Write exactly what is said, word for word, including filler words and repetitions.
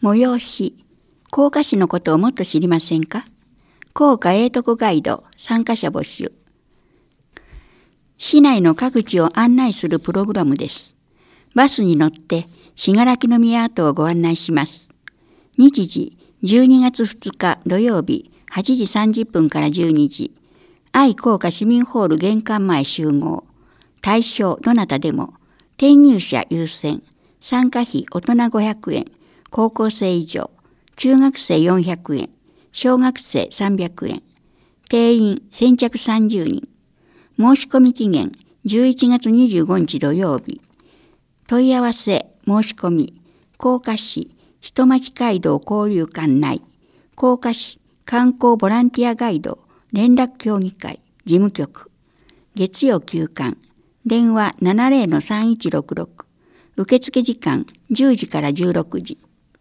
催し、甲賀市のことをもっと知りませんか？甲賀英徳ガイド参加者募集。市内の各地を案内するプログラムです。バスに乗って信楽宮跡をご案内します。日時じゅうにがつふつか土曜日はちじさんじゅっぷんからじゅうにじ。愛甲賀市民ホール玄関前集合。対象どなたでも。転入者優先。参加費大人ごひゃくえん。高校生以上。中学生よんひゃくえん。小学生さんびゃくえん。定員先着さんじゅうにん。申し込み期限じゅういちがつにじゅうごにち土曜日。問い合わせ申し込み甲賀市人町街道交流館内甲賀市観光ボランティアガイド連絡協議会事務局月曜休館電話 ななまるのさんいちろくろく受付時間じゅうじからじゅうろくじ。